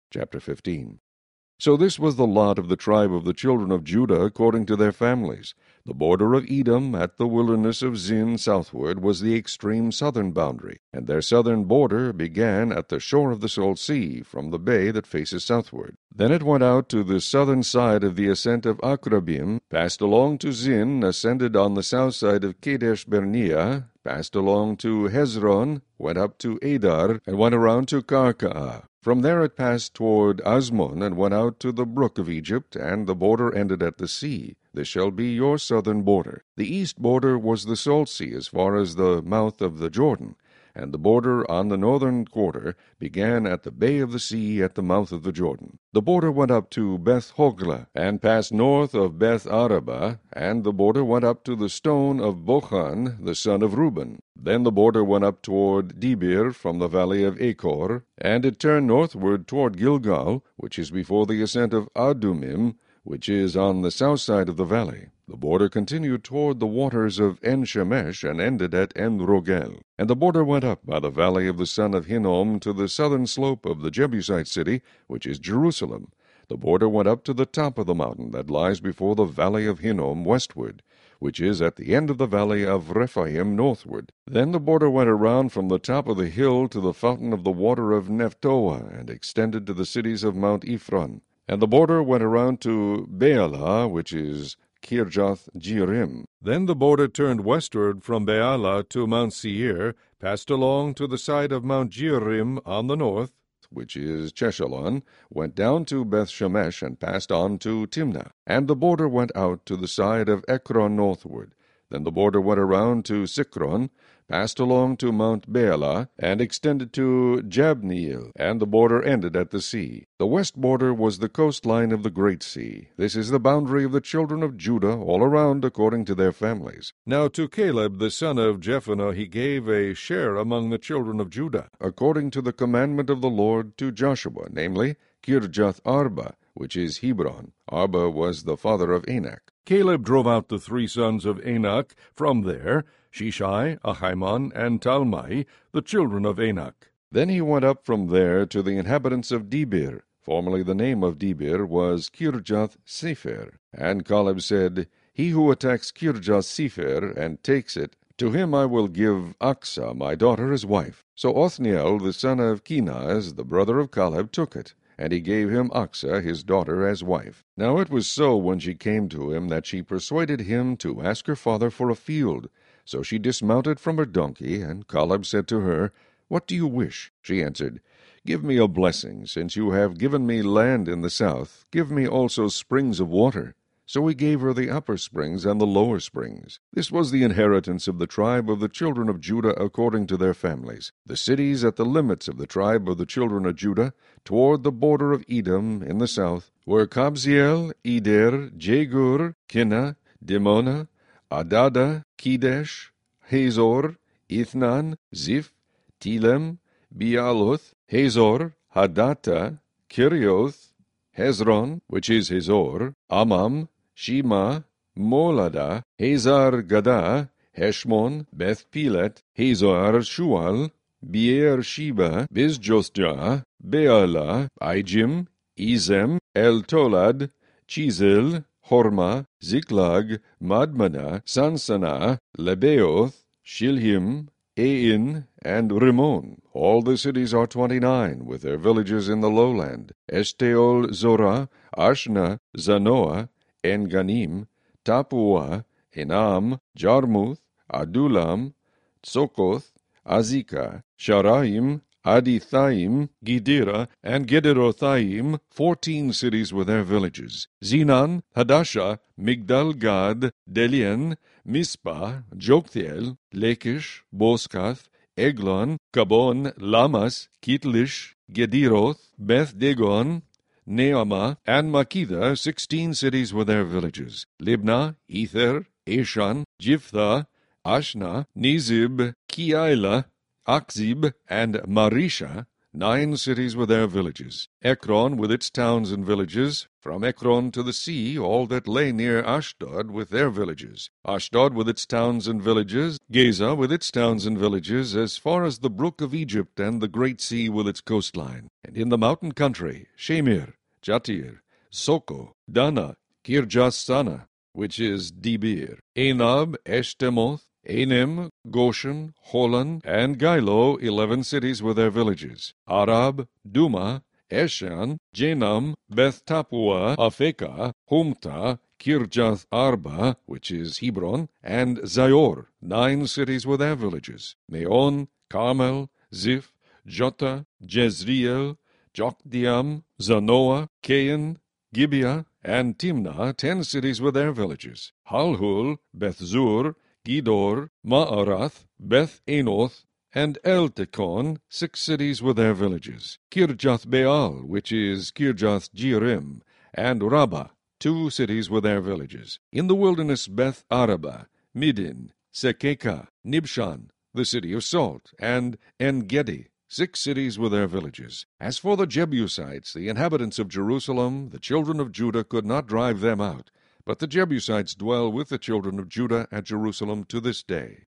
Chapter 15. So this was the lot of the tribe of the children of Judah according to their families. The border of Edom at the wilderness of Zin southward was the extreme southern boundary, and their southern border began at the shore of the Salt Sea, from the bay that faces southward. Then it went out to the southern side of the ascent of Akrabim, passed along to Zin, ascended on the south side of Kadesh Barnea, passed along to Hezron, went up to Adar, and went around to Karkaa. From there it passed toward Asmon, and went out to the brook of Egypt, and the border ended at the sea. This shall be your southern border. The east border was the Salt Sea, as far as the mouth of the Jordan, and the border on the northern quarter began at the bay of the sea at the mouth of the Jordan. The border went up to Beth Hogla, and passed north of Beth Araba, and the border went up to the stone of Bochan, the son of Reuben. Then the border went up toward Debir from the valley of Achor, and it turned northward toward Gilgal, which is before the ascent of Adumim, which is on the south side of the valley. The border continued toward the waters of En-Shemesh, and ended at En-Rogel. And the border went up by the valley of the son of Hinnom to the southern slope of the Jebusite city, which is Jerusalem. The border went up to the top of the mountain that lies before the valley of Hinnom westward, which is at the end of the valley of Rephaim northward. Then the border went around from the top of the hill to the fountain of the water of Nephtoah, and extended to the cities of Mount Ephron. And the border went around to Baalah, which is Kirjath Jearim. Then the border turned westward from Baalah to Mount Seir, passed along to the side of Mount Jearim on the north, which is Cheshalon, went down to Beth Shemesh, and passed on to Timnah. And the border went out to the side of Ekron northward. Then the border went around to Sikron, passed along to Mount Baalah, and extended to Jabneel, and the border ended at the sea. The west border was the coastline of the Great Sea. This is the boundary of the children of Judah all around according to their families. Now to Caleb the son of Jephunneh he gave a share among the children of Judah, according to the commandment of the Lord to Joshua, namely Kirjath Arba, which is Hebron. Arba was the father of Anak. Caleb drove out the three sons of Anak from there, Shishai, Ahiman, and Talmai, the children of Anak. Then he went up from there to the inhabitants of Debir. Formerly the name of Debir was Kirjath Sepher. And Caleb said, He who attacks Kirjath Sepher and takes it, to him I will give Achsah my daughter as wife. So Othniel the son of Kenaz, the brother of Caleb, took it, and he gave him Achsah his daughter as wife. Now it was so when she came to him that she persuaded him to ask her father for a field. So she dismounted from her donkey, and Caleb said to her, What do you wish? She answered, Give me a blessing, since you have given me land in the south. Give me also springs of water. So he gave her the upper springs and the lower springs. This was the inheritance of the tribe of the children of Judah according to their families. The cities at the limits of the tribe of the children of Judah, toward the border of Edom in the south, were Kabzeel, Eder, Jegur, Kinnah, Dimona, Adada, Kedesh, Hazor, Ithnan, Ziph, Telem, Bealoth, Hazor, Hadattah, Kirioth, Hezron, which is Hazor, Amam, Shema, Molada, Hazar Gadah, Heshmon, Beth Pelet, Hazar Shual, Beer Sheba, Bizjosjah, Bealah, Ijim, Ezem, El Tolad, Chizil, Horma, Ziklag, Madmana, Sansana, Lebeoth, Shilhim, Ain, and Rimmon. All the cities are 29, with their villages in the lowland. Eshtaol, Zorah, Ashna, Zanoah, En-Ganim, Tapua, Enam, Jarmuth, Adulam, Tsokoth, Azekah, Sharaim, Adithaim, Gedera, and Gederothaim, 14 cities with their villages. Zenan, Hadashah, Migdal-Gad, Delian, Mizpah, Joktheel, Lachish, Boskath, Eglon, Kabon, Lamas, Kitlish, Gederoth, Beth-Dagon, Neamah, and Makkedah, 16 cities with their villages. Libnah, Ether, Ashan, Jiphtha, Ashna, Nizib, Keilah, Achzib, and Marisha, 9 cities with their villages. Ekron with its towns and villages. From Ekron to the sea, all that lay near Ashdod with their villages. Ashdod with its towns and villages. Gaza with its towns and villages, as far as the brook of Egypt and the great sea with its coastline. And in the mountain country, Shamir, Jatir, Soko, Dana, Kirjath-Sana, which is Debir, Anab, Eshtemoth, Anim, Goshen, Holon, and Gilo, 11 cities with their villages. Arab, Duma, Eshan, Jenam, Beth Tapua, Aphekah, Humta, Kirjath Arba, which is Hebron, and Zior, 9 cities with their villages. Meon, Carmel, Ziph, Jota, Jezreel, Jokdeam, Zanoah, Cain, Gibeah, and Timnah, 10 cities with their villages. Halhul, Beth-zur, Gedor, Ma'arath, Beth-Anoth, and El-Tekon, 6 cities with their villages. Kirjath-Baal, which is Kirjath-Jearim, and Rabbah, 2 cities with their villages. In the wilderness, Beth-Araba, Midin, Sekeka, Nibshan, the city of salt, and En-Gedi, 6 cities with their villages. As for the Jebusites, the inhabitants of Jerusalem, the children of Judah could not drive them out, but the Jebusites dwell with the children of Judah at Jerusalem to this day.